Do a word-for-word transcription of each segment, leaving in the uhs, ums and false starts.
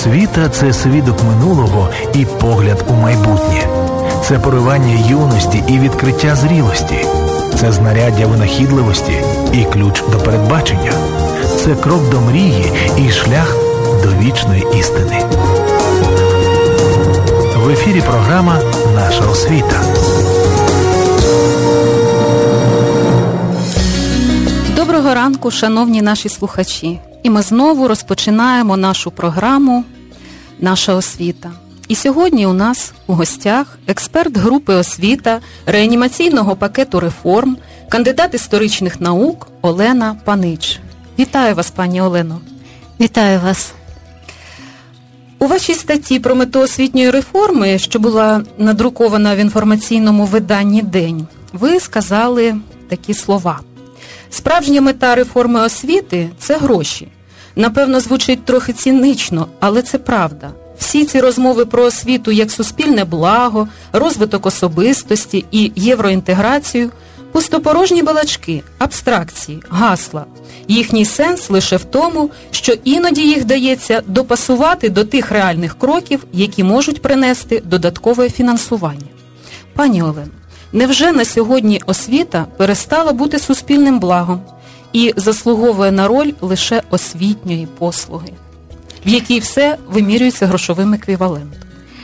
Освіта – це свідок минулого і погляд у майбутнє. Це поривання юності і відкриття зрілості. Це знаряддя винахідливості і ключ до передбачення. Це крок до мрії і шлях до вічної істини. В ефірі програма «Наша освіта». Доброго ранку, шановні наші слухачі. І ми знову розпочинаємо нашу програму «Наша освіта». І сьогодні у нас у гостях експерт групи «Освіта» реанімаційного пакету реформ, кандидат історичних наук Олена Панич. Вітаю вас, пані Олено. Вітаю вас. У вашій статті про мету освітньої реформи, що була надрукована в інформаційному виданні «День», ви сказали такі слова. Справжня мета реформи освіти – це гроші. Напевно, звучить трохи цинічно, але це правда. Всі ці розмови про освіту як суспільне благо, розвиток особистості і євроінтеграцію – пустопорожні балачки, абстракції, гасла. Їхній сенс лише в тому, що іноді їх дається допасувати до тих реальних кроків, які можуть принести додаткове фінансування. Пані Олено, невже на сьогодні освіта перестала бути суспільним благом і заслуговує на роль лише освітньої послуги, в якій все вимірюється грошовим еквівалентом?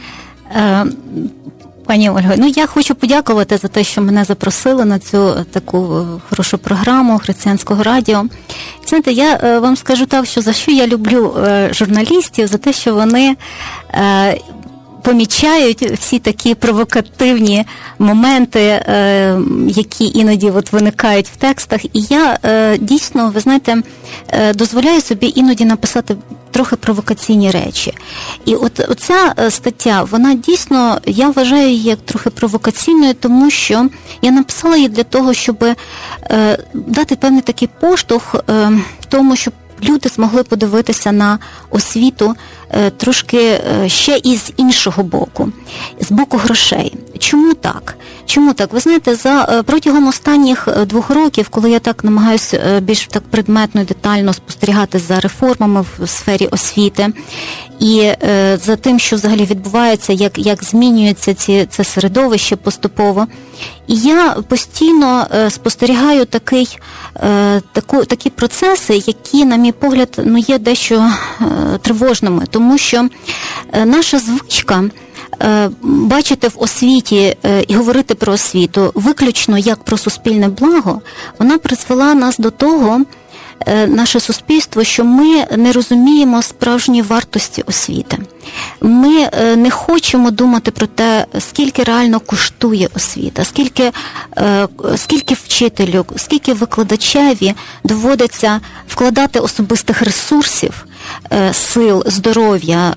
Е, пані Ольго, ну я хочу подякувати за те, що мене запросили на цю таку хорошу програму Християнського радіо. Знаєте, я е, вам скажу так, що за що я люблю е, журналістів, за те, що вони е, помічають всі такі провокативні моменти, е, які іноді от виникають в текстах. І я е, дійсно, ви знаєте, е, дозволяю собі іноді написати трохи провокаційні речі. І от оця стаття, вона дійсно, я вважаю її як трохи провокаційною, тому що я написала її для того, щоб е, дати певний такий поштовх е, в тому, щоб люди змогли подивитися на освіту е, трошки е, ще і з іншого боку, з боку грошей. Чому так? Чому так? Ви знаєте, за е, протягом останніх двох років, коли я так намагаюся е, більш так предметно і детально спостерігати за реформами в сфері освіти і е, за тим, що взагалі відбувається, як, як змінюється ці, це середовище поступово, і я постійно е, спостерігаю такий, е, таку, такі процеси, які, на мій погляд, ну, є дещо е, тривожними, тому що е, наша звичка е, бачити в освіті е, і говорити про освіту виключно як про суспільне благо, вона призвела нас до того, наше суспільство, що ми не розуміємо справжньої вартості освіти. Ми не хочемо думати про те, скільки реально коштує освіта, скільки, скільки вчителю, скільки викладачеві доводиться вкладати особистих ресурсів, сил, здоров'я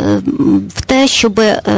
в те, щоб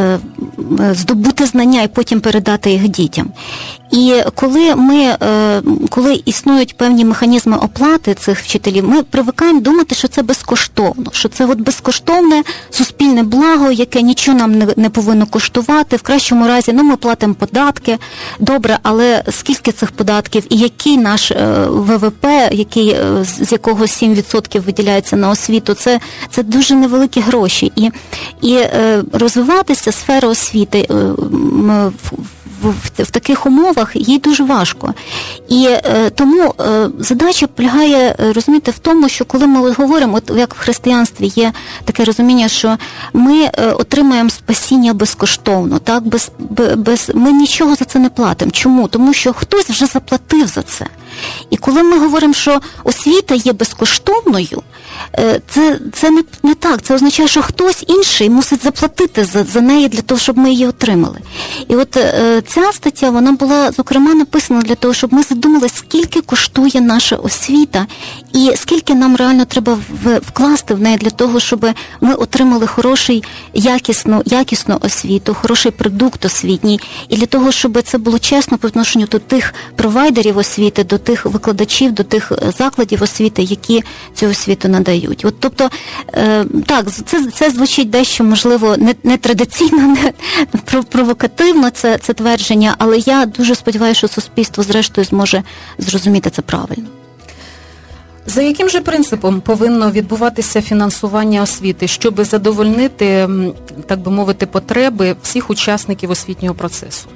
здобути знання і потім передати їх дітям. І коли ми, коли існують певні механізми оплати цих вчителів, ми привикаємо думати, що це безкоштовно, що це от безкоштовне суспільне благо, яке нічого нам не, не повинно коштувати. В кращому разі, ну, ми платимо податки, добре, але скільки цих податків і який наш ВВП, який, з якого сім відсотків виділяється на освіту, це, це дуже невеликі гроші. І, і розвиватися сфера освіти в, в, в таких умовах їй дуже важко. І е, тому е, задача полягає, розумієте, в тому, що коли ми говоримо, от як в християнстві є таке розуміння, що ми е, отримаємо спасіння безкоштовно, так, без, без, ми нічого за це не платимо. Чому? Тому що хтось вже заплатив за це. І коли ми говоримо, що освіта є безкоштовною, це, це не, не так. Це означає, що хтось інший мусить заплатити за, за неї для того, щоб ми її отримали. І от е, ця стаття, вона була, зокрема, написана для того, щоб ми задумали, скільки коштує наша освіта і скільки нам реально треба в, вкласти в неї для того, щоб ми отримали хороший, якісну, якісну освіту, хороший продукт освітній, і для того, щоб це було чесно по відношенню до тих провайдерів освіти, до тих викладачів, до тих закладів освіти, які цю освіту надають. От, тобто, е, так, це, це звучить дещо, можливо, не, не традиційно, не провокативно це, це твердження, але я дуже сподіваюся, що суспільство зрештою зможе зрозуміти це правильно. За яким же принципом повинно відбуватися фінансування освіти, щоб задовольнити, так би мовити, потреби всіх учасників освітнього процесу?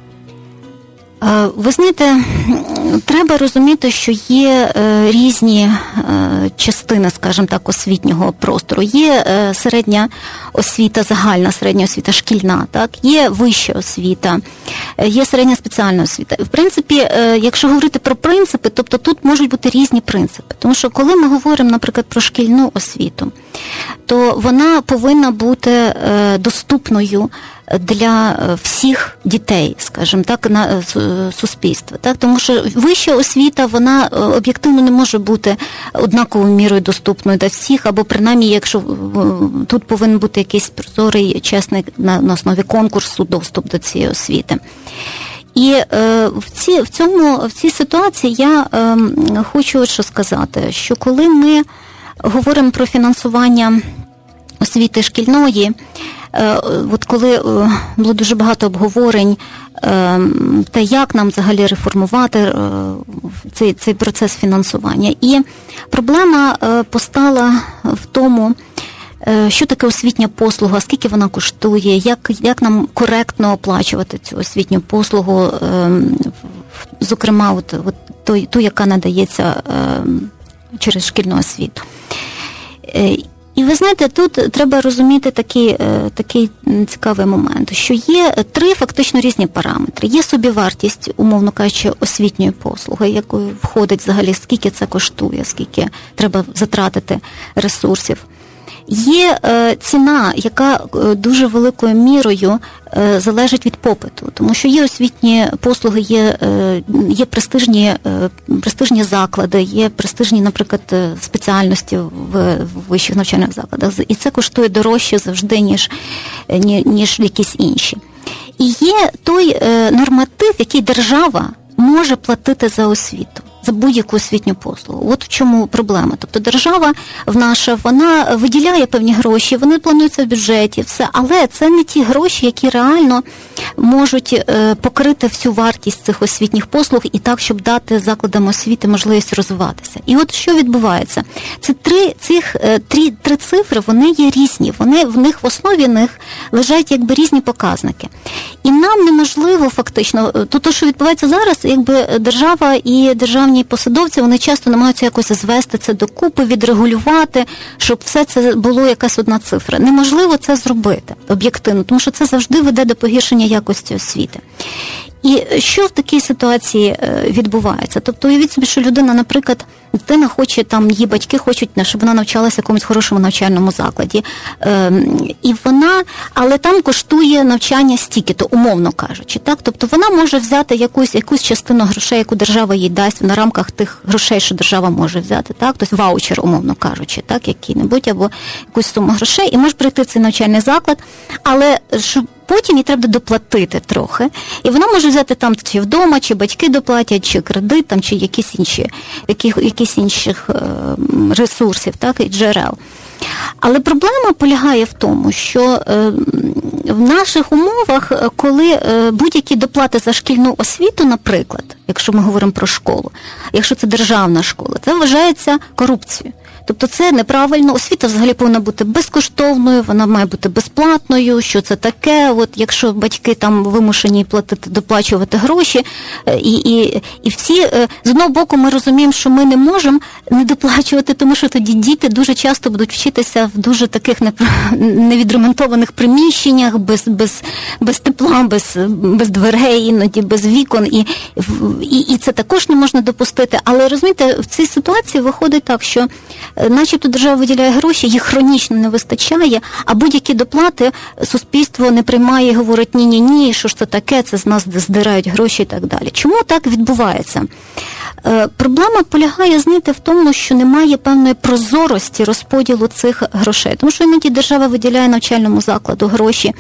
Ви знаєте, треба розуміти, що є різні частини, скажімо так, освітнього простору. Є середня освіта, загальна середня освіта, шкільна, так? Є вища освіта, є середня спеціальна освіта. В принципі, якщо говорити про принципи, тобто тут можуть бути різні принципи. Тому що коли ми говоримо, наприклад, про шкільну освіту, то вона повинна бути доступною для всіх дітей, скажімо так, на суспільства. Так? Тому що вища освіта, вона об'єктивно не може бути однаковою мірою доступною для всіх, або принаймні, якщо тут повинен бути якийсь прозорий, чесний на, на основі конкурсу доступ до цієї освіти. І е, в, ці, в, цьому, в цій ситуації я е, хочу от що сказати, що коли ми говоримо про фінансування освіти шкільної, от коли було дуже багато обговорень, те, як нам взагалі реформувати цей, цей процес фінансування. І проблема постала в тому, що таке освітня послуга, скільки вона коштує, як, як нам коректно оплачувати цю освітню послугу, зокрема, от, от, ту, ту, яка надається через шкільну освіту. І ви знаєте, тут треба розуміти такий, такий цікавий момент, що є три фактично різні параметри. Є собівартість, умовно кажучи, освітньої послуги, якою входить взагалі, скільки це коштує, скільки треба затратити ресурсів. Є е, ціна, яка е, дуже великою мірою е, залежить від попиту, тому що є освітні послуги, є, е, є престижні, е, престижні заклади, є престижні, наприклад, спеціальності в, в вищих навчальних закладах, і це коштує дорожче завжди, ніж, ніж якісь інші. І є той е, норматив, який держава може платити за освіту, за будь-яку освітню послугу. От в чому проблема. Тобто держава в наша, вона виділяє певні гроші, вони плануються в бюджеті, все, але це не ті гроші, які реально можуть покрити всю вартість цих освітніх послуг і так, щоб дати закладам освіти можливість розвиватися. І от що відбувається? Це три, цих три, три цифри, вони є різні, вони, в них в основі них лежать якби різні показники. І нам неможливо фактично, то, то що відбувається зараз, якби держава і державні посадовці, вони часто намагаються якось звести це докупи, відрегулювати, щоб все це було якась одна цифра. Неможливо це зробити об'єктивно, тому що це завжди веде до погіршення якості освіти. І що в такій ситуації відбувається? Тобто уявіть собі, що людина, наприклад, дитина хоче, там, її батьки хочуть, щоб вона навчалася в якомусь хорошому навчальному закладі. І вона, але там коштує навчання стільки-то, умовно кажучи. Так? Тобто вона може взяти якусь, якусь частину грошей, яку держава їй дасть на рамках тих грошей, що держава може взяти. Так? Тобто ваучер, умовно кажучи, так? Який-небудь, або якусь суму грошей, і може прийти в цей навчальний заклад, але щоб потім їй треба доплатити трохи, і вона може взяти там чи вдома, чи батьки доплатять, чи кредит, там, чи якісь інші, яких, якісь інших е, ресурсів, так, і джерел. Але проблема полягає в тому, що е, в наших умовах, коли е, будь-які доплати за шкільну освіту, наприклад, якщо ми говоримо про школу, якщо це державна школа, це вважається корупцією. Тобто це неправильно, освіта взагалі повинна бути безкоштовною, вона має бути безплатною, що це таке, от якщо батьки там вимушені платити, доплачувати гроші, і, і, і всі, з одного боку ми розуміємо, що ми не можемо не доплачувати, тому що тоді діти дуже часто будуть вчитися в дуже таких невідремонтованих приміщеннях, без, без, без тепла, без, без дверей, іноді без вікон, і, і, і це також не можна допустити. Але, розумієте, в цій ситуації виходить так, що начебто держава виділяє гроші, їх хронічно не вистачає, а будь-які доплати суспільство не приймає і говорить ні-ні-ні, що ж це таке, це з нас здирають гроші і так далі. Чому так відбувається? Е, проблема полягає, знаєте, в тому, що немає певної прозорості розподілу цих грошей. Тому що іноді держава виділяє навчальному закладу гроші,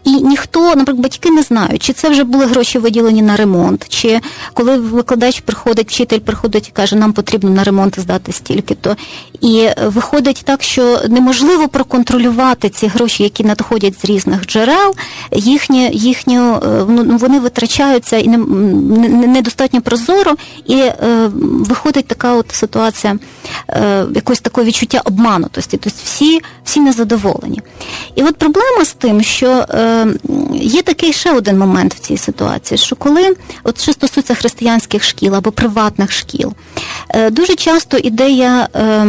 І ніхто, наприклад, батьки не знають, чи це вже були гроші виділені на ремонт, чи коли викладач приходить, вчитель приходить і каже, нам потрібно на ремонт здати стільки-то. І виходить так, що неможливо проконтролювати ці гроші, які надходять з різних джерел, їхні, їхню, ну, вони витрачаються і недостатньо не, не прозоро, і е, виходить така от ситуація, е, якось таке відчуття обманутості, тобто всі, всі незадоволені. І от проблема з тим, що е, є такий ще один момент в цій ситуації, що коли, от що стосується християнських шкіл або приватних шкіл, дуже часто ідея,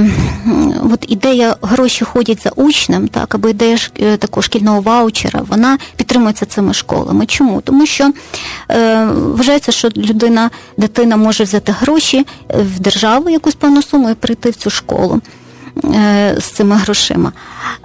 от ідея гроші ходять за учнем, так, або ідея такого шкільного ваучера, вона підтримується цими школами. Чому? Тому що вважається, що людина, дитина може взяти гроші в державу, якусь певну суму, і прийти в цю школу з цими грошима.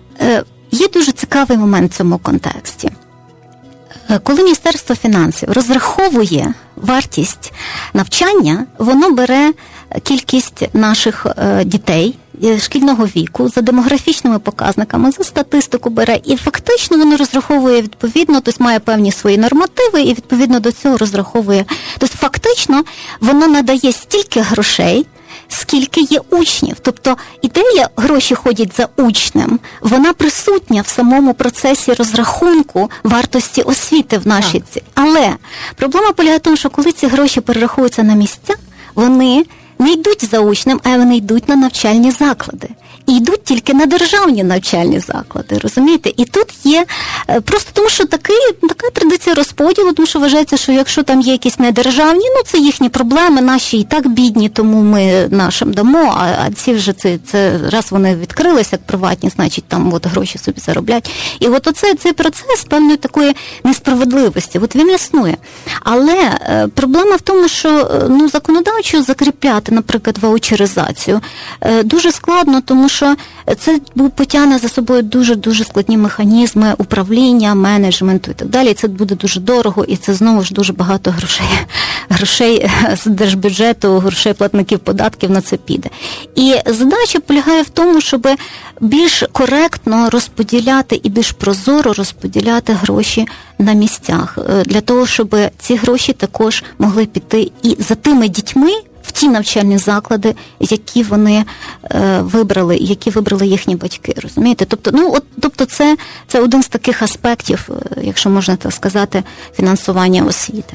Є дуже цікавий момент в цьому контексті. Коли Міністерство фінансів розраховує вартість навчання, воно бере кількість наших дітей шкільного віку за демографічними показниками, за статистику бере, і фактично воно розраховує відповідно, тобто має певні свої нормативи, і відповідно до цього розраховує. Тобто фактично воно надає стільки грошей, скільки є учнів. Тобто ідея «гроші ходять за учнем», вона присутня в самому процесі розрахунку вартості освіти в нашій ці. Але проблема полягає в тому, що коли ці гроші перераховуються на місця, вони не йдуть за учнем, а вони йдуть на навчальні заклади. І йдуть тільки на державні навчальні заклади, розумієте? І тут є, просто тому що такий, така традиція розподілу, тому що вважається, що якщо там є якісь недержавні, ну це їхні проблеми, наші і так бідні, тому ми нашим дамо, а, а ці вже, це, це раз вони відкрилися як приватні, значить там от гроші собі зароблять. І от оце, цей процес певної такої несправедливості, от він існує. Але е, проблема в тому, що ну, законодавчо закріпляти, наприклад, ваучеризацію е, дуже складно, тому що що це потягне за собою дуже-дуже складні механізми управління, менеджменту і так далі. І це буде дуже дорого, і це знову ж дуже багато грошей. Грошей з держбюджету, грошей платників податків на це піде. І задача полягає в тому, щоб більш коректно розподіляти і більш прозоро розподіляти гроші на місцях. Для того, щоб ці гроші також могли піти і за тими дітьми, в ті навчальні заклади, які вони е, вибрали, які вибрали їхні батьки, розумієте? Тобто, ну, от, тобто це, це один з таких аспектів, якщо можна так сказати, фінансування освіти.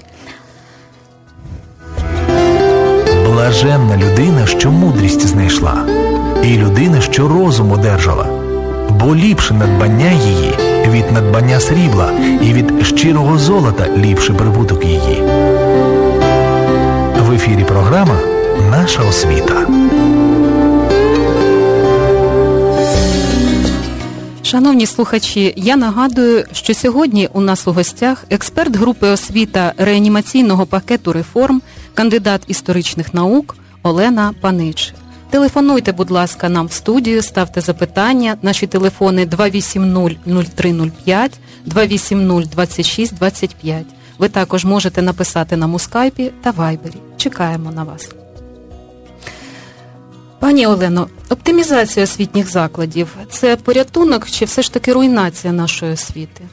Блаженна людина, що мудрість знайшла, і людина, що розум одержала, бо ліпше надбання її від надбання срібла, і від щирого золота ліпший прибуток її. В ефірі програма «Наша освіта». Шановні слухачі, я нагадую, що сьогодні у нас у гостях експерт групи освіта реанімаційного пакету реформ, кандидат історичних наук Олена Панич. Телефонуйте, будь ласка, нам в студію, ставте запитання. Наші телефони два вісім нуль нуль три нуль п'ять, два вісім нуль двадцять шість двадцять п'ять. Ви також можете написати нам у скайпі та вайбері. Чекаємо на вас. Пані Олено, оптимізація освітніх закладів – це порятунок чи все ж таки руйнація нашої освіти?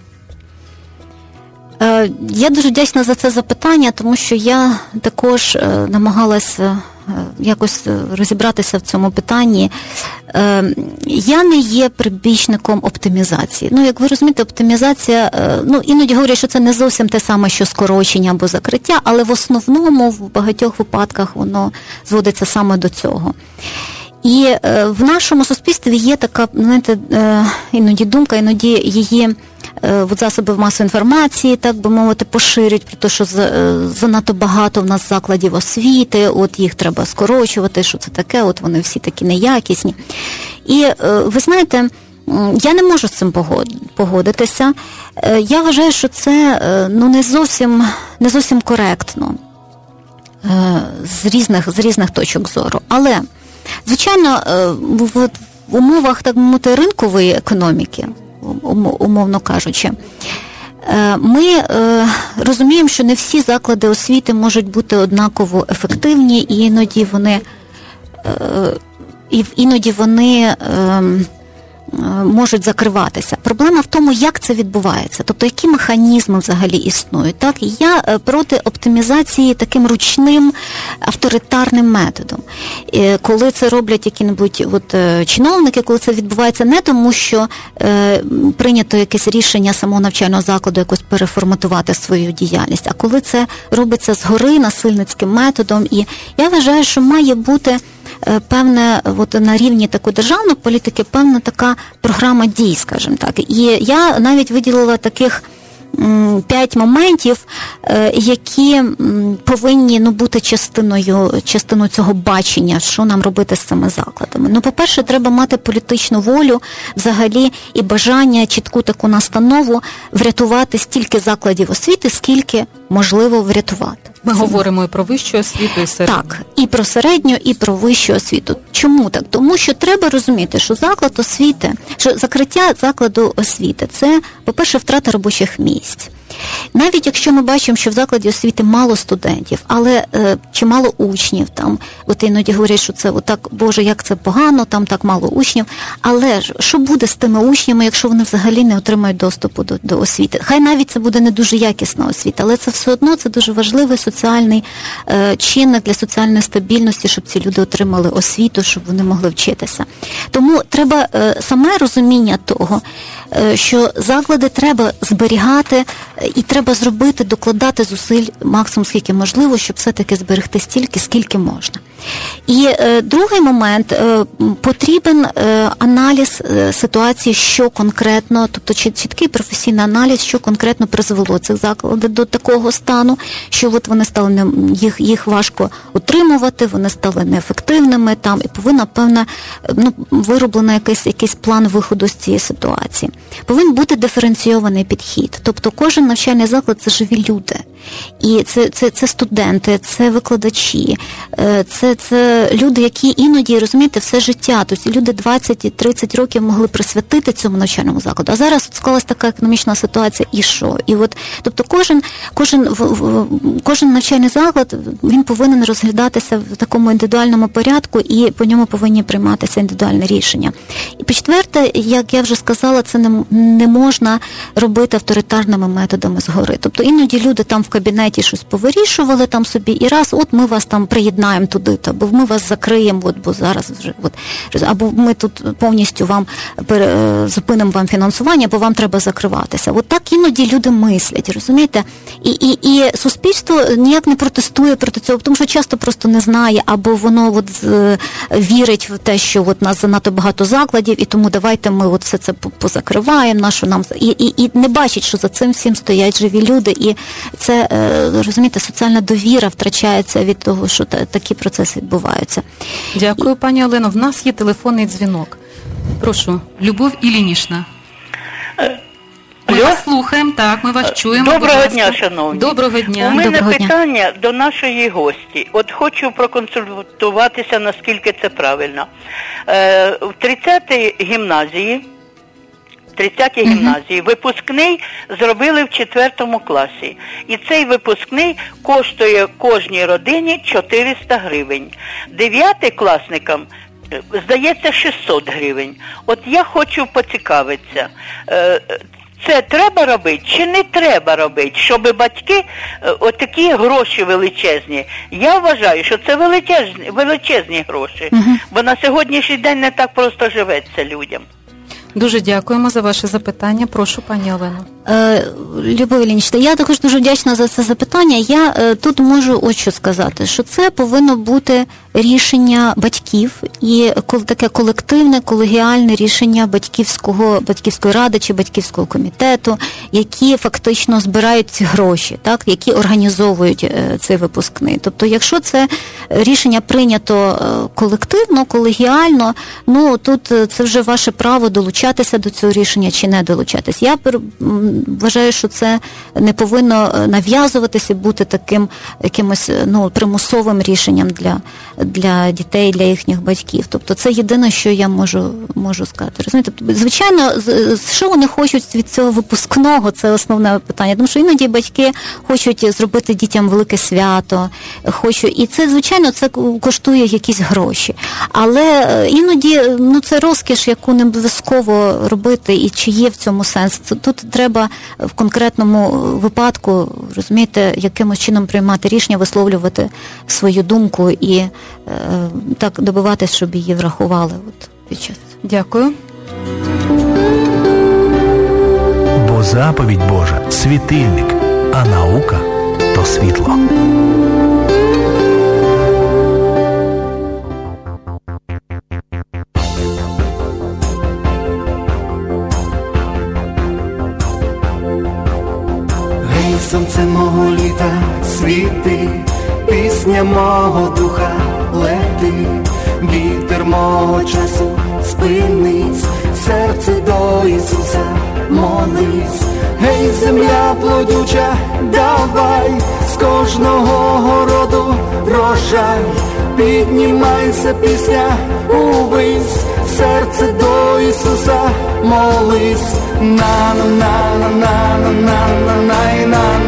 Я дуже вдячна за це запитання, тому що я також намагалася якось розібратися в цьому питанні. Я не є прибічником оптимізації. Ну, як ви розумієте, оптимізація, ну, іноді говорять, що це не зовсім те саме, що скорочення або закриття, але в основному в багатьох випадках воно зводиться саме до цього. І е, в нашому суспільстві є така, знаєте, е, іноді думка, іноді її е, засоби масової інформації, так би мовити, поширюють про те, що за, е, занадто багато в нас закладів освіти, от їх треба скорочувати, що це таке, от вони всі такі неякісні. І е, ви знаєте, я не можу з цим погодитися. Е, я вважаю, що це е, ну, не зовсім, не зовсім коректно е, з різних, з різних точок зору. Але звичайно, в умовах, так мовити, ринкової економіки, умовно кажучи, ми розуміємо, що не всі заклади освіти можуть бути однаково ефективні, і іноді вони, і іноді вони можуть закриватися. проблема в тому, як це відбувається, тобто які механізми взагалі існують. Так? І я проти оптимізації таким ручним авторитарним методом. І коли це роблять які-небудь от, чиновники, коли це відбувається не тому, що е, прийнято якесь рішення самого навчального закладу якось переформатувати свою діяльність, а коли це робиться згори насильницьким методом. І я вважаю, що має бути певне, от на рівні такої державної політики, певна така програма дій, скажімо так. І я навіть виділила таких п'ять моментів, які повинні ну, бути частиною, частиною цього бачення, що нам робити з цими закладами. Ну, по-перше, треба мати політичну волю взагалі і бажання, чітку таку настанову врятувати стільки закладів освіти, скільки можливо врятувати. Ми Це... говоримо і про вищу освіту, і середню. Так, і про середню, і про вищу освіту. Чому так? Тому що треба розуміти, що заклад освіти, що закриття закладу освіти – це, по-перше, втрата робочих місць. Навіть якщо ми бачимо, що в закладі освіти мало студентів, але е, чимало учнів, там, от іноді говорять, що це отак, Боже, як це погано, там так мало учнів, але ж, що буде з тими учнями, якщо вони взагалі не отримають доступу до, до освіти? Хай навіть це буде не дуже якісна освіта, але це все одно, це дуже важливий соціальний е, чинник для соціальної стабільності, щоб ці люди отримали освіту, щоб вони могли вчитися. Тому треба е, саме розуміння того, е, що заклади треба зберігати, і треба зробити, докладати зусиль максимум, скільки можливо, щоб все-таки зберегти стільки, скільки можна. І е, другий момент, е, потрібен е, аналіз е, ситуації, що конкретно, тобто чіткий професійний аналіз, що конкретно призвело цих закладів до такого стану, що от вони стали не, їх, їх важко утримувати, вони стали неефективними там, і повинна певна ну, вироблена якийсь, якийсь план виходу з цієї ситуації. Повинен бути диференційований підхід, тобто кожен навчальний заклад – це живі люди. І це, це, це студенти, це викладачі, це, це люди, які іноді, розумієте, все життя, тобто люди двадцять-тридцять років могли присвятити цьому навчальному закладу, а зараз склалась така економічна ситуація, і що? І от, тобто кожен, кожен, кожен навчальний заклад, він повинен розглядатися в такому індивідуальному порядку, і по ньому повинні прийматися індивідуальне рішення. І по-четверте, як я вже сказала, це не, не можна робити авторитарними методами згори. Тобто іноді люди там в кабінеті щось повирішували там собі, і раз, от ми вас там приєднаємо туди, або ми вас закриємо, от, бо зараз вже, от, або ми тут повністю вам зупинимо вам фінансування, бо вам треба закриватися. От так іноді люди мислять, розумієте? І, і, і суспільство ніяк не протестує проти цього, тому що часто просто не знає, або воно от, з, вірить в те, що от нас занадто багато закладів, і тому давайте ми от все це позакриваємо, нашу нам, і, і, і не бачить, що за цим всім стоять живі люди, і це, розумієте, соціальна довіра втрачається від того, що та, такі процеси відбуваються. Дякую, пані Олено. В нас є телефонний дзвінок. Прошу, Любов Ілінішна. Ми Алло? вас слухаємо, так, ми вас чуємо. Доброго дня, шановні. Доброго дня. У мене Доброго питання дня. до нашої гості. От хочу проконсультуватися, наскільки це правильно. Е, в тридцятій гімназії тридцятій гімназії. Випускний зробили в четвертому класі. І цей випускний коштує кожній родині чотириста гривень. Дев'ятикласникам, здається, шістсот гривень. От я хочу поцікавитися, це треба робити чи не треба робити, щоб батьки отакі гроші величезні. Я вважаю, що це величезні, величезні гроші, угу. бо на сьогоднішній день не так просто живеться людям. Дуже дякуємо за ваше запитання. Прошу, пані Олено. Е, Любов Іллінічна, я також дуже вдячна за це запитання. Я е, тут можу ось що сказати, що це повинно бути рішення батьків і таке колективне, колегіальне рішення батьківського, батьківської ради чи батьківського комітету, які фактично збирають ці гроші, так, які організовують е, цей випускний. Тобто, якщо це рішення прийнято колективно, колегіально, ну тут це вже ваше право долучатися до цього рішення чи не долучатися. Я вважаю, що це не повинно нав'язуватися, бути таким якимось, ну, примусовим рішенням для, для дітей, для їхніх батьків. Тобто це єдине, що я можу, можу сказати. Розумієте? Звичайно, що вони хочуть від цього випускного, це основне питання. Тому що іноді батьки хочуть зробити дітям велике свято, хочуть, і це, звичайно, це коштує якісь гроші. Але іноді, ну, це розкіш, яку не обов'язково робити, і чи є в цьому сенс. Тут треба в конкретному випадку, розумієте, якимось чином приймати рішення, висловлювати свою думку і е, так добиватися, щоб її врахували от під час. Дякую. Бо заповідь Божа – світильник, а наука – то світло. Гей, сонце мого літа, світи, пісня мого духа, лети, вітер мого часу, спинись, серце до Ісуса, молись. Гей, земля плодюча, давай з кожного городу врожай, піднімайся, пісня, увись, серце до Ісуса, молись. На на на на на на на на на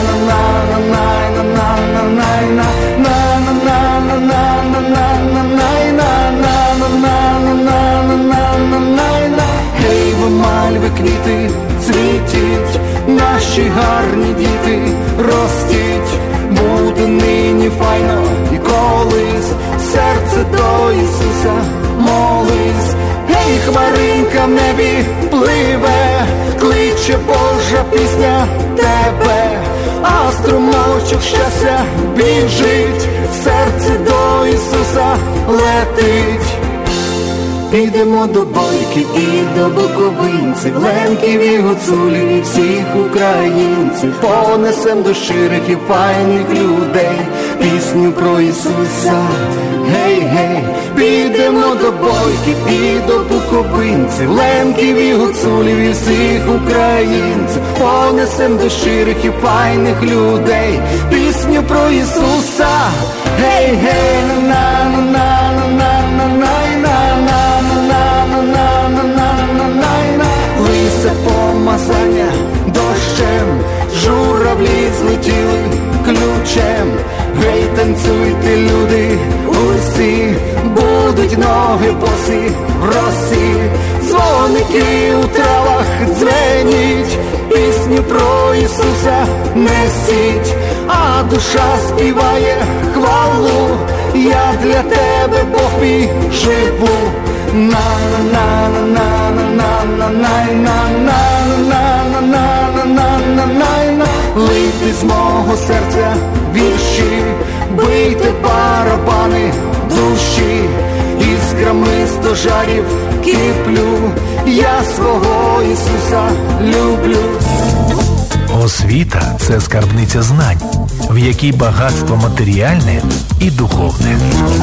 на. Гей, ви мальви, квіти, цвітіть, наші гарні діти, ростіть, буде нині файно і колись, серце до Ісуса, молись. Гей, хмаринка в небі пливе, кличе Божа пісня тебе, а струмочок щастя біжить, серце до Ісуса летить. Підемо до Бойки і до Буковинців, Ленків і Гуцулів, і всіх українців, понесем до щирих і файних людей пісню про Ісуса. Гей, гей, підемо до Бойки і до Буковинців, Ленків і Гуцулів, і всіх українців, понесем до щирих і файних людей пісню про Ісуса. Гей, гей, на-на-на-на-на-на-на-на-на. Лисе помазання дощем, журавлі злетіли ключем. Гей, танцюйте, люди, усі, будуть ноги босі в росі. Дзвоники у травах дзвеніть, пісню про Ісуса несіть, а душа співає хвалу, я для тебе, Бог мій, живу. На-на-на-на-на-на-на-на-на-на-на-на-на-на-на-на. Лийте з мого серця вірші, бийте барабани душі, іскрами стожарів киплю, я свого Ісуса люблю. Освіта – це скарбниця знань, в якій багатство матеріальне і духовне.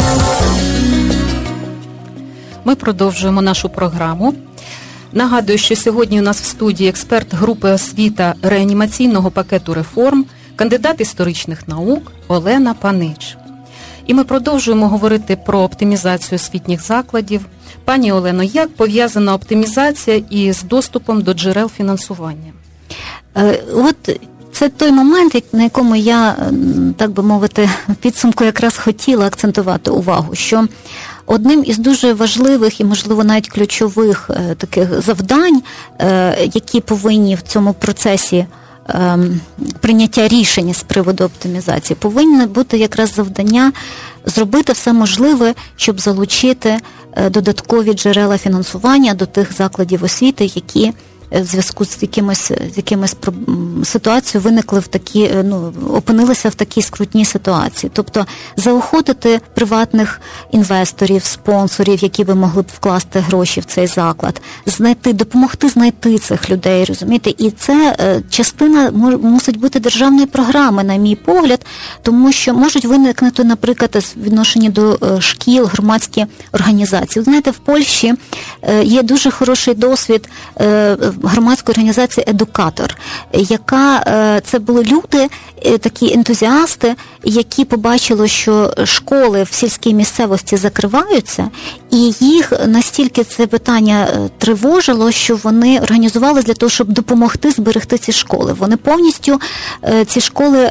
Ми продовжуємо нашу програму. Нагадую, що сьогодні у нас в студії експерт групи освіта реанімаційного пакету реформ, кандидат історичних наук Олена Панич. І ми продовжуємо говорити про оптимізацію освітніх закладів. Пані Олено, як пов'язана оптимізація із доступом до джерел фінансування? От це той момент, на якому я, так би мовити, в підсумку якраз хотіла акцентувати увагу, що одним із дуже важливих і, можливо, навіть ключових е, таких завдань, е, які повинні в цьому процесі е, прийняття рішення з приводу оптимізації, повинні бути якраз завдання зробити все можливе, щоб залучити е, додаткові джерела фінансування до тих закладів освіти, які в зв'язку з якимось, з якимось ситуацією виникли в такі, ну, опинилися в такій скрутній ситуації. Тобто заохотити приватних інвесторів, спонсорів, які би могли б вкласти гроші в цей заклад, знайти, допомогти знайти цих людей, розумієте? І це е, частина мусить бути державної програми, на мій погляд, тому що можуть виникнути, наприклад, в відношенні до е, шкіл, громадські організації. Знаєте, в Польщі е, є дуже хороший досвід е, громадської організації «Едукатор», яка це були люди, такі ентузіасти, які побачили, що школи в сільській місцевості закриваються, і їх настільки це питання тривожило, що вони організували для того, щоб допомогти зберегти ці школи. Вони повністю ці школи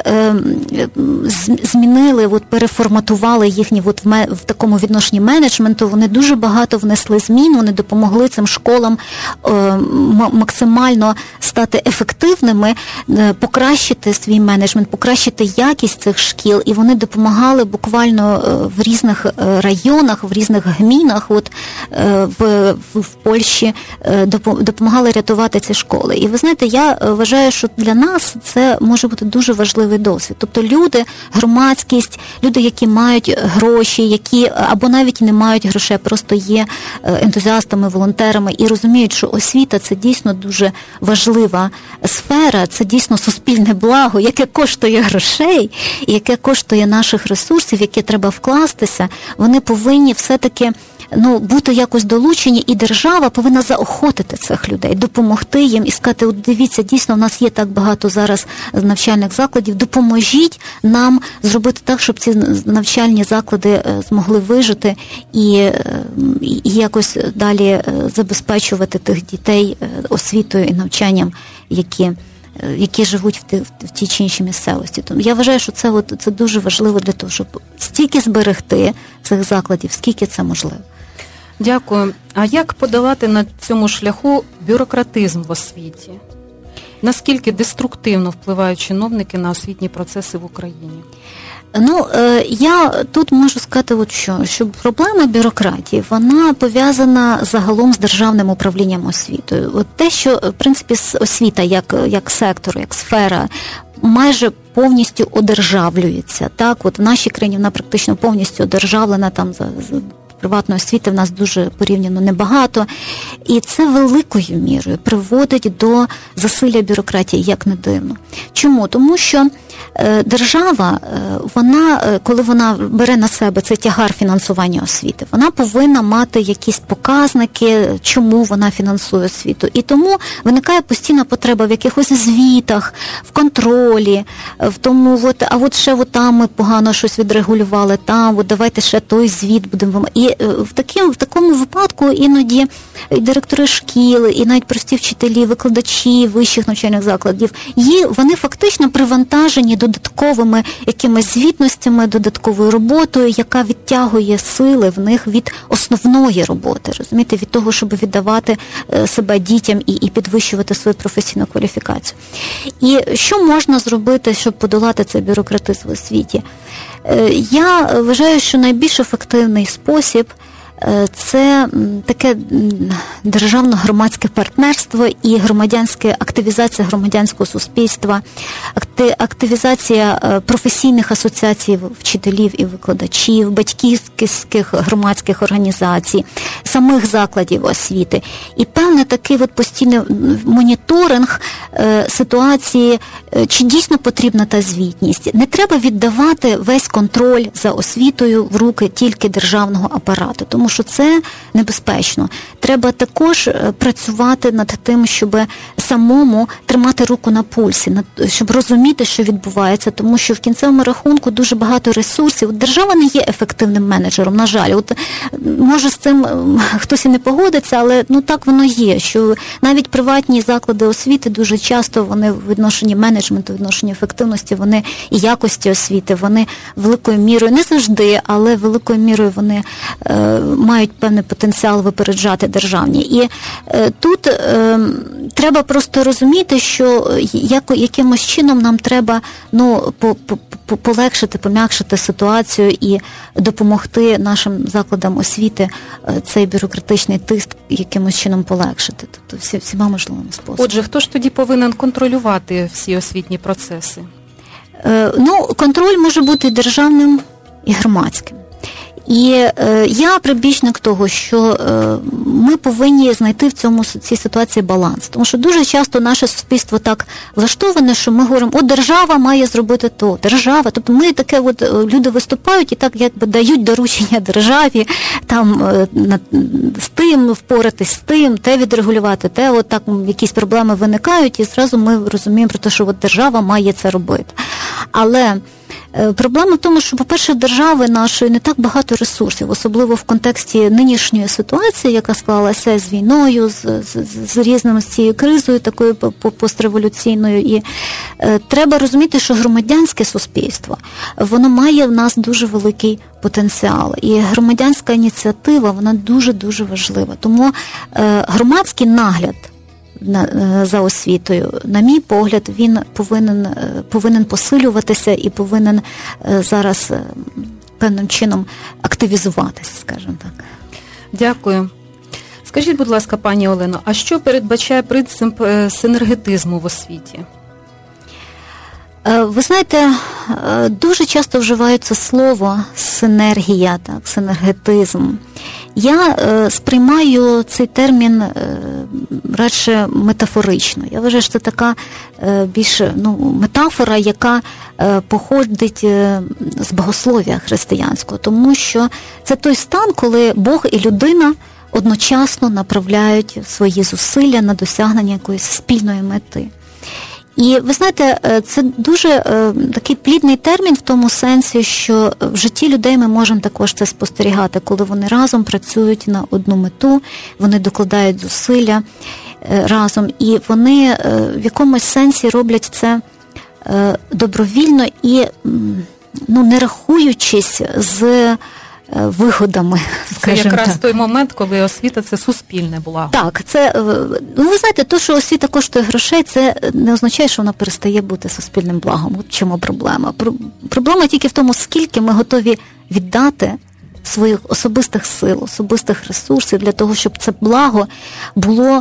змінили, от, переформатували їхні от, в такому відношенні менеджменту. Вони дуже багато внесли змін, вони допомогли цим школам максимально стати ефективними, покращити свій менеджмент, покращити якість цих шкіл, і вони допомагали буквально в різних районах, в різних гмінах, от в, в Польщі допомагали рятувати ці школи. І ви знаєте, я вважаю, що для нас це може бути дуже важливий досвід. Тобто люди, громадськість, люди, які мають гроші, які або навіть не мають грошей, просто є ентузіастами, волонтерами і розуміють, що освіта – це дійсно дуже важлива сфера, це дійсно суспільне благо, яке коштує грошей, і яке коштує наших ресурсів, яке треба вкластися, вони повинні все-таки ну, бути якось долучені, і держава повинна заохотити цих людей, допомогти їм і сказати, от дивіться, дійсно, в нас є так багато зараз навчальних закладів, допоможіть нам зробити так, щоб ці навчальні заклади змогли вижити і, і якось далі забезпечувати тих дітей освітою і навчанням, які які живуть в, ті, в тій чи іншій місцевості. Тому я вважаю, що це, от, це дуже важливо для того, щоб стільки зберегти цих закладів, скільки це можливо. Дякую. А як подолати на цьому шляху бюрократизм в освіті? Наскільки деструктивно впливають чиновники на освітні процеси в Україні? Ну, я тут можу сказати, от що, що проблема бюрократії, вона пов'язана загалом з державним управлінням освітою. От те, що, в принципі, освіта як, як сектор, як сфера, майже повністю одержавлюється. Так, от в нашій країні вона практично повністю одержавлена, там за, за приватної освіти в нас дуже порівняно небагато. І це великою мірою приводить до засилля бюрократії, як не дивно. Чому? Тому що держава, вона, коли вона бере на себе цей тягар фінансування освіти, вона повинна мати якісь показники, чому вона фінансує освіту. І тому виникає постійна потреба в якихось звітах, в контролі, в тому, от, а от ще от там ми погано щось відрегулювали, там, от давайте ще той звіт будемо. І в, таким, в такому випадку іноді і директори шкіл, і навіть прості вчителі, викладачі вищих навчальних закладів, є, вони фактично привантажені додатковими якимись звітностями, додатковою роботою, яка відтягує сили в них від основної роботи, розумієте, від того, щоб віддавати себе дітям і, і підвищувати свою професійну кваліфікацію. І що можна зробити, щоб подолати цей бюрократизм в освіті? Я вважаю, що найбільш ефективний спосіб це таке державно-громадське партнерство і громадянська активізація громадянського суспільства, активізація професійних асоціацій вчителів і викладачів, батьківських громадських організацій, самих закладів освіти. І певний такий от постійний моніторинг ситуації, чи дійсно потрібна та звітність. Не треба віддавати весь контроль за освітою в руки тільки державного апарату, тому що це небезпечно. Треба також працювати над тим, щоб самому тримати руку на пульсі, щоб розуміти, що відбувається, тому що в кінцевому рахунку дуже багато ресурсів. Держава не є ефективним менеджером, на жаль. От, може, з цим хтось і не погодиться, але ну так воно є, що навіть приватні заклади освіти дуже часто вони в відношенні менеджменту, в відношенні ефективності, вони і якості освіти, вони великою мірою, не завжди, але великою мірою вони е, мають певний потенціал випереджати державні. І е, тут е, треба просто розуміти, що як, якимось чином нам треба ну, по, по, полегшити, пом'якшити ситуацію і допомогти нашим закладам освіти е, цей бюрократичний тиск якимось чином полегшити. Тобто всі, всіма можливими способами. Отже, хто ж тоді повинен контролювати всі освітні процеси? Е, ну, контроль може бути і державним, і громадським. І е, я прибічник того, що е, ми повинні знайти в цьому цій ситуації баланс. Тому що дуже часто наше суспільство так влаштоване, що ми говоримо, о, держава має зробити то, держава. Тобто ми таке, от люди виступають і так якби дають доручення державі, там е, на, з тим впоратись з тим, те відрегулювати, те, от так якісь проблеми виникають, і зразу ми розуміємо про те, що от держава має це робити. Але проблема в тому, що, по-перше, держави нашої не так багато ресурсів, особливо в контексті нинішньої ситуації, яка склалася з війною, з, з, з різними, з цією кризою, такою постреволюційною. І е, треба розуміти, що громадянське суспільство, воно має в нас дуже великий потенціал. І громадянська ініціатива, вона дуже-дуже важлива. Тому е, громадський нагляд за освітою, на мій погляд, він повинен, повинен посилюватися і повинен зараз певним чином активізуватися, скажімо так. Дякую. Скажіть, будь ласка, пані Олено, а що передбачає принцип синергетизму в освіті? Ви знаєте, дуже часто вживається слово синергія, так, синергетизм. Я е, сприймаю цей термін е, радше метафорично. Я вважаю, що це така е, більш ну, метафора, яка е, походить е, з богослов'я християнського, тому що це той стан, коли Бог і людина одночасно направляють свої зусилля на досягнення якоїсь спільної мети. І, ви знаєте, це дуже е, такий плідний термін в тому сенсі, що в житті людей ми можемо також це спостерігати, коли вони разом працюють на одну мету, вони докладають зусилля е, разом, і вони е, в якомусь сенсі роблять це е, добровільно і ну, не рахуючись з вигодами, скажімо так. Це якраз той момент, коли освіта – це суспільне благо. Так, це, ну ви знаєте, то, що освіта коштує грошей, це не означає, що вона перестає бути суспільним благом. От в чому проблема? Проблема тільки в тому, скільки ми готові віддати своїх особистих сил, особистих ресурсів для того, щоб це благо було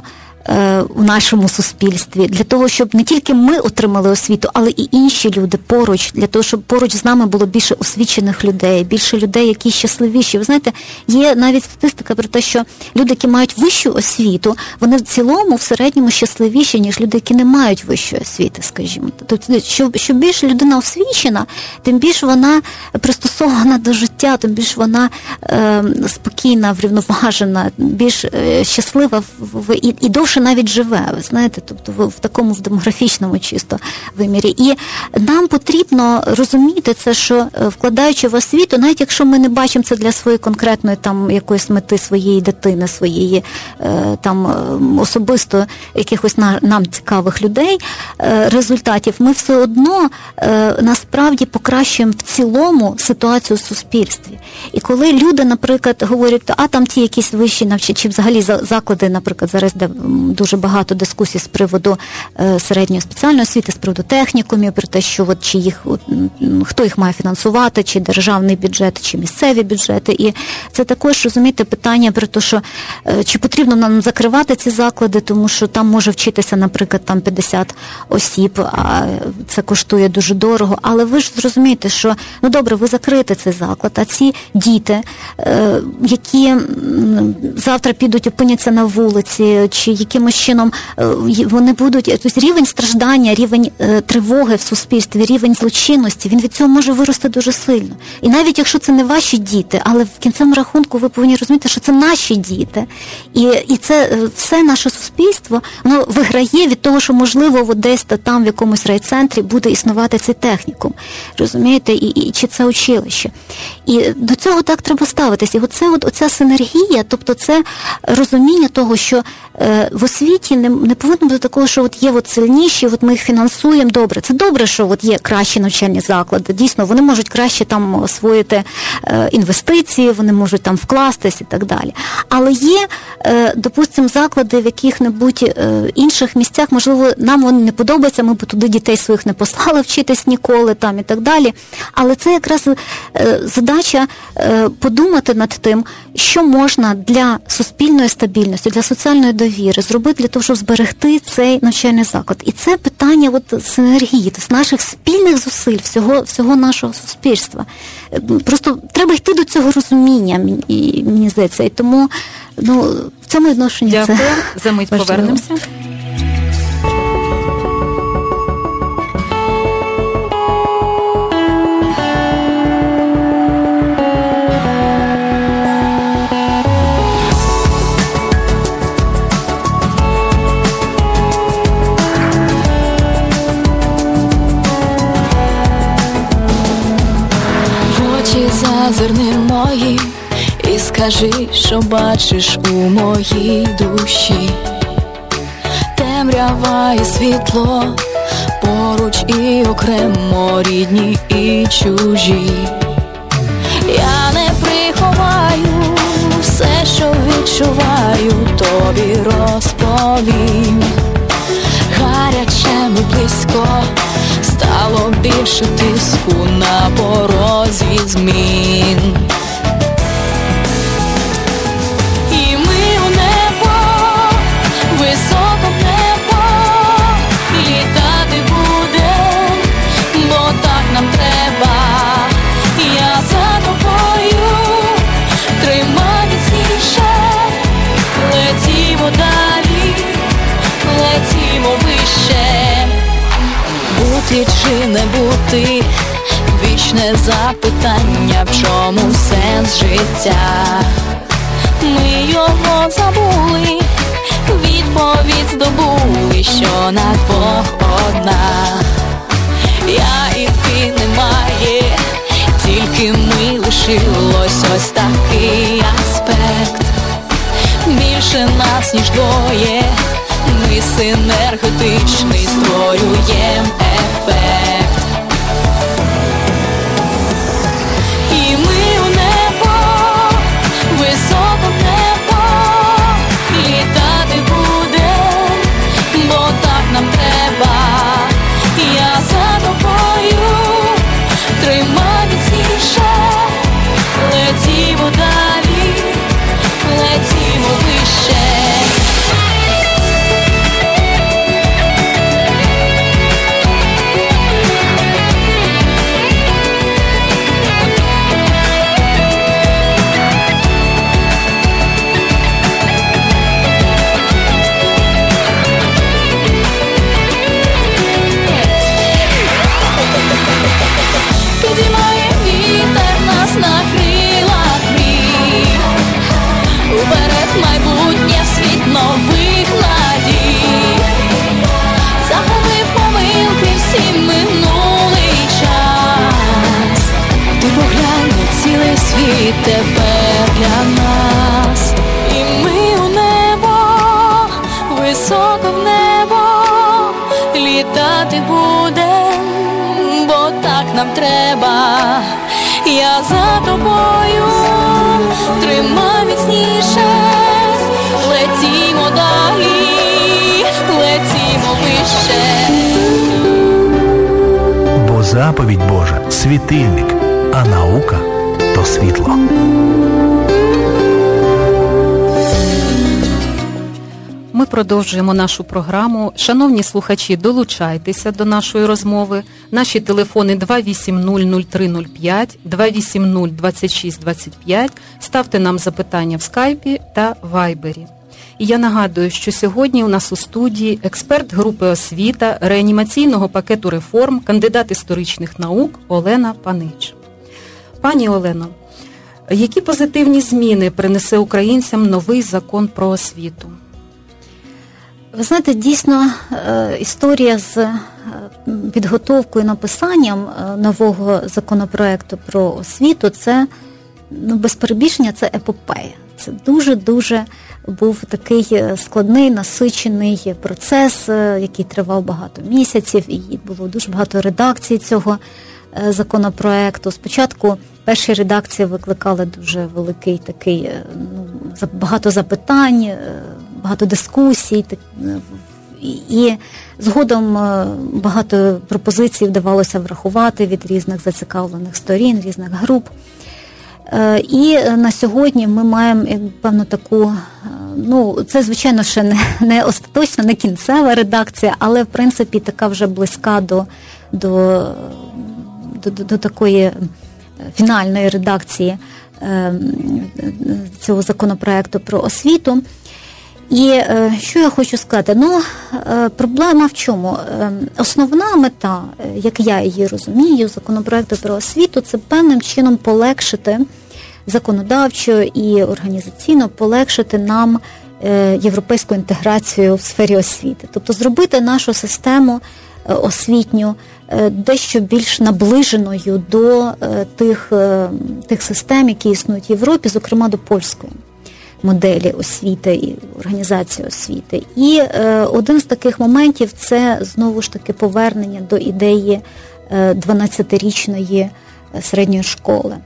у нашому суспільстві, для того, щоб не тільки ми отримали освіту, але і інші люди поруч, для того, щоб поруч з нами було більше освічених людей, більше людей, які щасливіші. Ви знаєте, є навіть статистика про те, що люди, які мають вищу освіту, вони в цілому, в середньому щасливіші, ніж люди, які не мають вищої освіти, скажімо. Тобто, що, що більше людина освічена, тим більше вона пристосована до життя, тим більше вона е, спокійна, врівноважена, більш е, щаслива в, в, і, і довше навіть живе, ви знаєте, тобто в, в такому в демографічному чисто вимірі. І нам потрібно розуміти це, що вкладаючи в освіту, навіть якщо ми не бачимо це для своєї конкретної там якоїсь мети своєї дитини, своєї там особисто якихось на, нам цікавих людей результатів, ми все одно насправді покращуємо в цілому ситуацію в суспільстві. І коли люди, наприклад, говорять, а там ті якісь вищі навчання, чи взагалі заклади, наприклад, зараз де дуже багато дискусій з приводу е, середньої спеціальної освіти, з приводу технікумів, про те, що от, чи їх, от, хто їх має фінансувати, чи державний бюджет, чи місцеві бюджети. І це також, розумієте, питання про те, що е, чи потрібно нам закривати ці заклади, тому що там може вчитися, наприклад, там п'ятдесят осіб, а це коштує дуже дорого. Але ви ж зрозумієте, що, ну добре, ви закриєте цей заклад, а ці діти, е, які завтра підуть, опиняться на вулиці, чи якимось чином вони будуть, тобто рівень страждання, рівень е, тривоги в суспільстві, рівень злочинності, він від цього може вирости дуже сильно. І навіть якщо це не ваші діти, але в кінцевому рахунку ви повинні розуміти, що це наші діти. І, і це все наше суспільство, воно виграє від того, що можливо от десь там в якомусь райцентрі буде існувати цей технікум. Розумієте? І, і чи це училище. І до цього так треба ставитися. І оце, от, оця синергія, тобто це розуміння того, що е, в освіті не, не повинно бути такого, що от є от сильніші, от ми їх фінансуємо, добре. Це добре, що от є кращі навчальні заклади. Дійсно, вони можуть краще там освоїти е, інвестиції, вони можуть там вкластись і так далі. Але є, е, допустимо, заклади в яких-небудь е, інших місцях, можливо, нам вони не подобаються, ми б туди дітей своїх не послали вчитись ніколи там і так далі. Але це якраз е, задача задача е, подумати над тим, що можна для суспільної стабільності, для соціальної довіри зробити для того, щоб зберегти цей навчальний заклад. І це питання от, синергії, тобто наших спільних зусиль, всього, всього нашого суспільства. Просто треба йти до цього розуміння, мені, мені здається. І тому ну, в цьому відношенні Дякую. це За мить важливо. Повернемося. Зазирни мої і скажи, що бачиш у моїй душі. Темрява і світло, поруч і окремо, рідні і чужі. Я не приховаю все, що відчуваю, тобі розповім. Гаряче ми близько, стало більше тиску на порозі змін. І ми у небо, високо в небо, літати будем, бо так нам треба. Я за тобою, тримай міцніше, летімо далі, летімо вище. Бути чи не бути, вічне запитання, в чому сенс життя. Ми його забули, відповідь здобули, що на двох одна. Я і ти немає, тільки ми лишилось, ось такий аспект. Більше нас, ніж двоє, ми синергетичний створюєм ефект. І ми у небо, високо в небо, літати будем, бо так нам треба. Я за тобою, тримай міцніше, летімо далі, летімо вище. Підіймає вітер нас на крилах мрій, уперед майбутнє, світ нових надій. Загубив помилки всі минулий час. Ти поглянь, цілий світ тепер для нас. І ми у небо, високо в небо, літати будем, бо так нам треба. Я за тобою, тримай міцніше, летімо далі, летімо вище. Бо заповідь Божа – світильник, а наука – то світло. Ми продовжуємо нашу програму. Шановні слухачі, долучайтеся до нашої розмови. Наші телефони два вісім нуль нуль три нуль п'ять, два вісім нуль двадцять шість двадцять п'ять. Ставте нам запитання в скайпі та вайбері. І я нагадую, що сьогодні у нас у студії експерт групи освіта реанімаційного пакету реформ, кандидат історичних наук Олена Панич. Пані Олено, які позитивні зміни принесе українцям новий закон про освіту? Ви знаєте, дійсно, історія з підготовкою і написанням нового законопроекту про освіту – це, ну, без перебільшення, це епопея. Це дуже-дуже був такий складний, насичений процес, який тривав багато місяців, і було дуже багато редакцій цього законопроекту. Спочатку перші редакції викликали дуже великий такий, ну, багато запитань, багато дискусій, і згодом багато пропозицій вдавалося врахувати від різних зацікавлених сторін, різних груп. І на сьогодні ми маємо певну таку, ну, це, звичайно, ще не, не остаточна, не кінцева редакція, але, в принципі, така вже близька до, до, до, до, до такої фінальної редакції цього законопроекту про освіту. І що я хочу сказати? Ну, проблема в чому? Основна мета, як я її розумію, законопроекту про освіту, це певним чином полегшити законодавчо і організаційно полегшити нам європейську інтеграцію в сфері освіти. Тобто зробити нашу систему освітню дещо більш наближеною до тих, тих систем, які існують в Європі, зокрема до польської моделі освіти і організації освіти. І е, один з таких моментів – це, знову ж таки, повернення до ідеї е, дванадцятирічної середньої школи.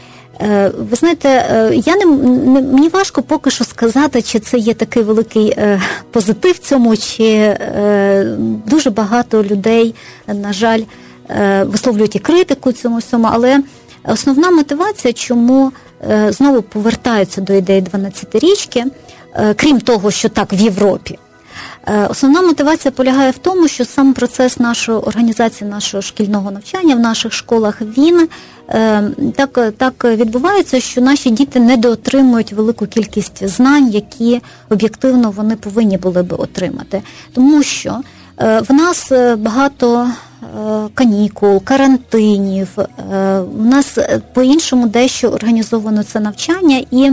Е, ви знаєте, е, я не, не, мені важко поки що сказати, чи це є такий великий е, позитив в цьому, чи е, дуже багато людей, на жаль, е, висловлюють і критику цьому всьому, але основна мотивація, чому знову повертаються до ідеї дванадцятирічки, крім того, що так в Європі. Основна мотивація полягає в тому, що сам процес нашої організації, нашого шкільного навчання в наших школах, він так, так відбувається, що наші діти недоотримують велику кількість знань, які об'єктивно вони повинні були би отримати. Тому що в нас багато канікул, карантинів, у нас по-іншому дещо організовано це навчання, і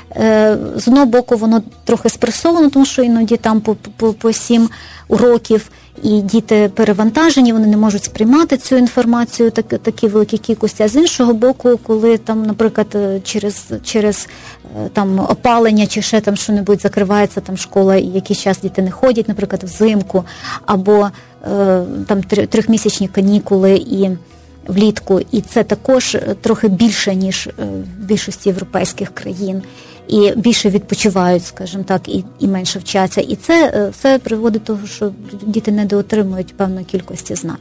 з одного боку воно трохи спресовано, тому що іноді там по, по, по сім уроків, і діти перевантажені, вони не можуть сприймати цю інформацію так, такі великі кількості, а з іншого боку, коли там, наприклад, через, через там опалення чи ще там що-небудь закривається там школа, і якийсь час діти не ходять, наприклад, взимку, або е, там трьохмісячні канікули і влітку, і це також трохи більше, ніж в більшості європейських країн, і більше відпочивають, скажімо так, і, і менше вчаться. І це все приводить до того, що діти недоотримують певної кількості знань.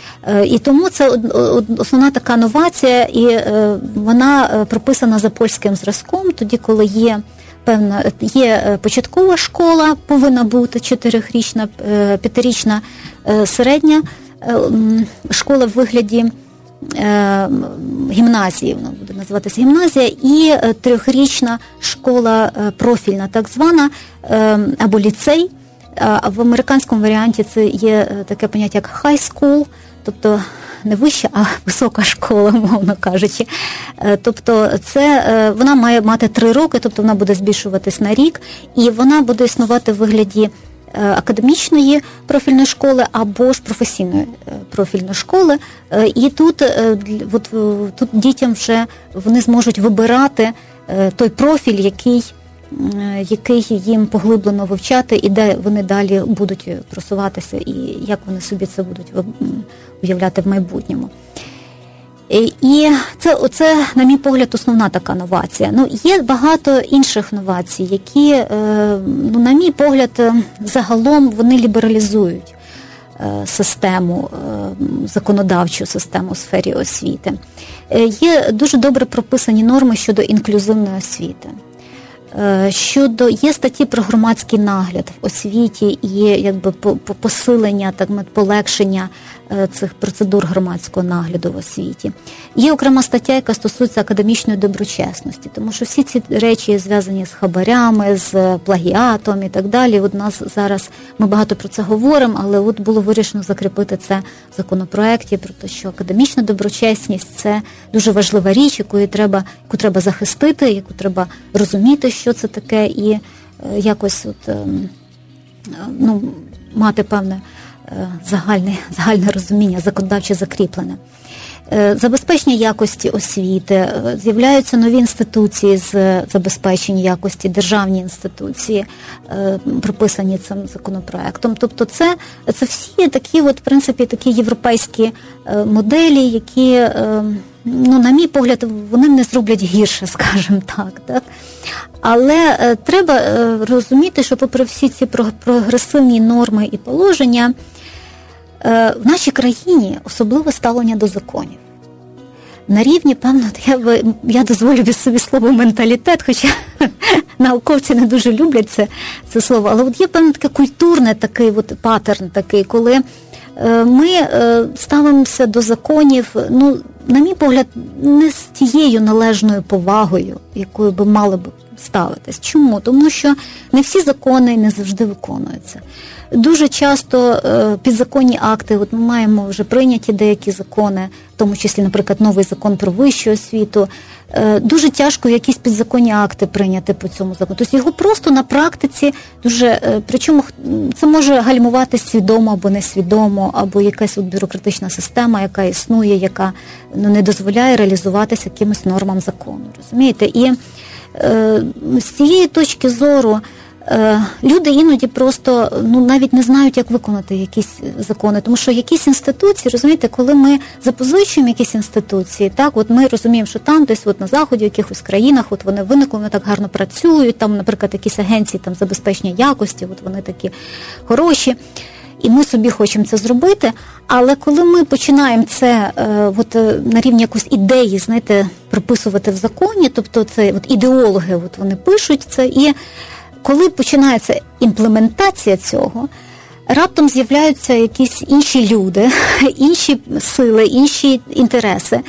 І тому це основна така новація, і вона прописана за польським зразком, тоді, коли є певна, є початкова школа, повинна бути чотирирічна, п'ятирічна середня школа в вигляді гімназії, вона буде називатися гімназія, і трьохрічна школа профільна, так звана, або ліцей. А в американському варіанті це є таке поняття, як high school, тобто не вища, а висока школа, мовно кажучи. Тобто це, вона має мати три роки, тобто вона буде збільшуватись на рік, і вона буде існувати в вигляді академічної профільної школи або ж професійної профільної школи. І тут, от, тут дітям вже вони зможуть вибирати той профіль, який, який їм поглиблено вивчати, і де вони далі будуть просуватися, і як вони собі це будуть уявляти в майбутньому. І це, це, на мій погляд, основна така новація. Ну, є багато інших новацій, які, ну, на мій погляд, загалом вони лібералізують систему, законодавчу систему у сфері освіти. Є дуже добре прописані норми щодо інклюзивної освіти. Щодо є статті про громадський нагляд в освіті, є якби посилення, так мовити, полегшення цих процедур громадського нагляду в освіті. Є окрема стаття, яка стосується академічної доброчесності, тому що всі ці речі зв'язані з хабарями, з плагіатом і так далі. От нас зараз ми багато про це говоримо, але от було вирішено закріпити це в законопроекті про те, що академічна доброчесність – це дуже важлива річ, яку треба, яку треба захистити, яку треба розуміти, що це таке, і якось от, ну, мати певне загальне, загальне розуміння, законодавче закріплене. Забезпечення якості освіти, з'являються нові інституції з забезпечення якості, державні інституції, прописані цим законопроектом. Тобто це, це всі такі, от, в принципі, такі європейські моделі, які, ну, на мій погляд, вони не зроблять гірше, скажімо так, так? Але е, треба е, розуміти, що попри всі ці прогресивні норми і положення, е, в нашій країні особливе ставлення до законів. на рівні, певно, я, б, я дозволю без собі слово менталітет, хоча науковці не дуже люблять це, це слово, але от є певно таке культурне такий от паттерн такий, коли ми ставимося до законів, ну, на мій погляд, не з тією належною повагою, якою би мали б ставитись. Чому? Тому що не всі закони не завжди виконуються. Дуже часто підзаконні акти, от ми маємо вже прийняті деякі закони, в тому числі, наприклад, новий закон про вищу освіту, дуже тяжко якісь підзаконні акти прийняти по цьому закону. Тобто його просто на практиці дуже, причому це може гальмувати свідомо або несвідомо, або якась от бюрократична система, яка існує, яка ну, не дозволяє реалізуватися якимось нормам закону. Розумієте? І е, з цієї точки зору люди іноді просто ну, навіть не знають, як виконати якісь закони, тому що якісь інституції, розумієте, коли ми запозичуємо якісь інституції, так, от ми розуміємо, що там десь от на Заході, в якихось країнах, от вони виникли, вони так гарно працюють, там, наприклад, якісь агенції там, забезпечення якості, от вони такі хороші, і ми собі хочемо це зробити, але коли ми починаємо це от, на рівні якоїсь ідеї, знаєте, прописувати в законі, тобто це от, ідеологи, от вони пишуть це, і коли починається імплементація цього, раптом з'являються якісь інші люди, інші сили, інші інтереси,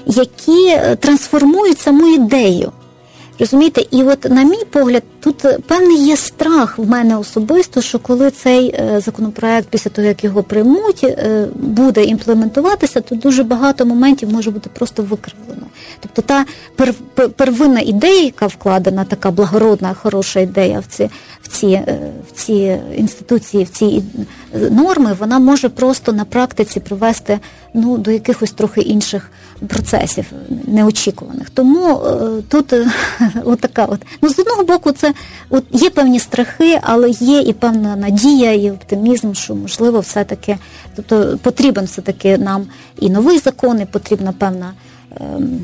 які трансформують саму ідею. Розумієте? І от, на мій погляд, тут певний є страх в мене особисто, що коли цей е, законопроект, після того, як його приймуть, е, буде імплементуватися, то дуже багато моментів може бути просто викривлено. Тобто та пер, пер, первинна ідея, яка вкладена, така благородна, хороша ідея в ці, в ці, е, в ці інституції, в ці норми, вона може просто на практиці привести ну, до якихось трохи інших процесів неочікуваних. Тому е, тут е, от така от. Ну, з одного боку, це от є певні страхи, але є і певна надія, і оптимізм, що, можливо, все-таки, тобто потрібен все-таки нам і новий закон, і потрібна певна е,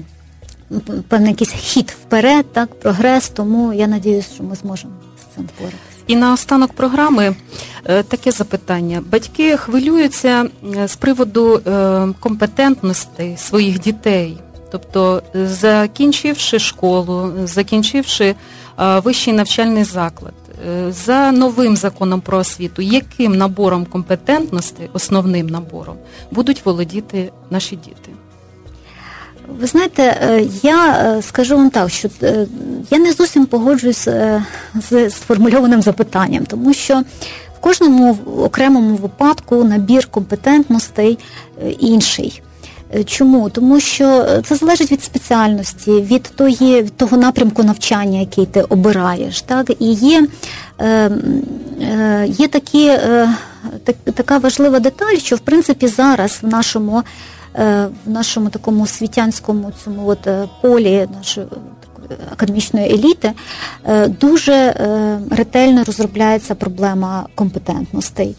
певний якийсь хід вперед, так, прогрес, тому я надіюсь, що ми зможемо з цим впоратися. І на останок програми таке запитання. Батьки хвилюються з приводу компетентності своїх дітей. Тобто, закінчивши школу, закінчивши вищий навчальний заклад, за новим законом про освіту, яким набором компетентності, основним набором, будуть володіти наші діти? Ви знаєте, я скажу вам так, що я не зовсім погоджуюсь з сформульованим запитанням, тому що в кожному окремому випадку набір компетентностей інший. Чому? Тому що це залежить від спеціальності, від, тої, від того напрямку навчання, який ти обираєш. Так? І є, е, е, є такі, е, так, така важлива деталь, що в принципі зараз в нашому в нашому такому світянському цьому от полі нашої академічної еліти дуже ретельно розробляється проблема компетентностей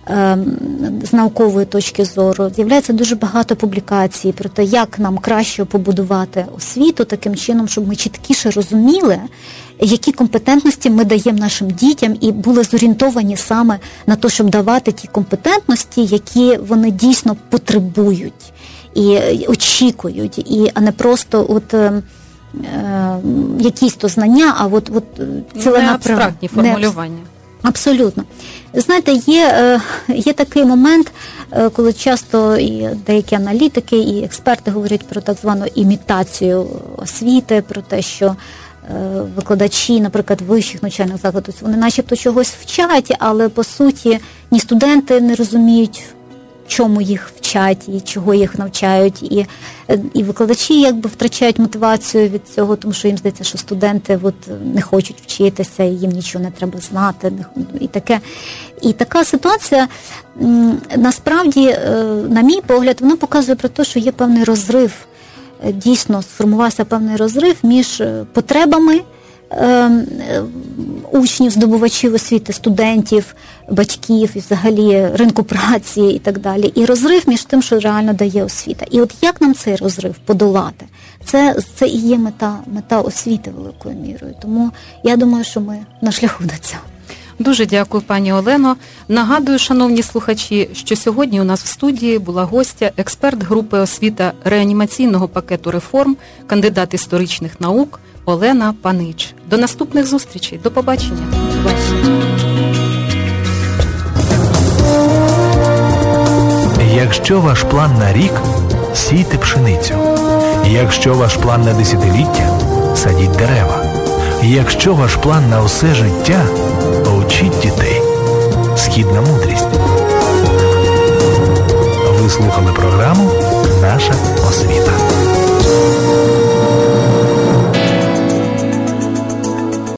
з наукової точки зору. З'являється дуже багато публікацій про те, як нам краще побудувати освіту таким чином, щоб ми чіткіше розуміли, які компетентності ми даємо нашим дітям, і були зорієнтовані саме на те, щоб давати ті компетентності, які вони дійсно потребують і очікують, і, а не просто от, е, е, якісь то знання, а от, от ціленаправлення. Не абстрактні формулювання. Не, абсолютно. Знаєте, є, є такий момент, коли часто і деякі аналітики, і експерти говорять про так звану імітацію освіти, про те, що викладачі, наприклад, вищих навчальних закладів, вони начебто чогось вчать, але по суті ні студенти не розуміють, чому їх вчать і чого їх навчають, і, і викладачі якби втрачають мотивацію від цього, тому що їм здається, що студенти от не хочуть вчитися, і їм нічого не треба знати, і таке. І така ситуація, насправді, на мій погляд, вона показує про те, що є певний розрив, дійсно сформувався певний розрив між потребами учнів, здобувачів освіти, студентів, батьків і взагалі ринку праці і так далі. І розрив між тим, що реально дає освіта. І от як нам цей розрив подолати? Це, це і є мета, мета освіти великою мірою. Тому я думаю, що ми на шляху до цього. Дуже дякую, пані Олено. Нагадую, шановні слухачі, що сьогодні у нас в студії була гостя, експерт групи освіта реанімаційного пакету реформ, кандидат історичних наук Олена Панич. До наступних зустрічей. До побачення. До побачення. Якщо ваш план на рік – сійте пшеницю. Якщо ваш план на десятиліття – садіть дерева. Якщо ваш план на усе життя – учіть дітей. Східна мудрість. Ви слухали програму «Наша освіта».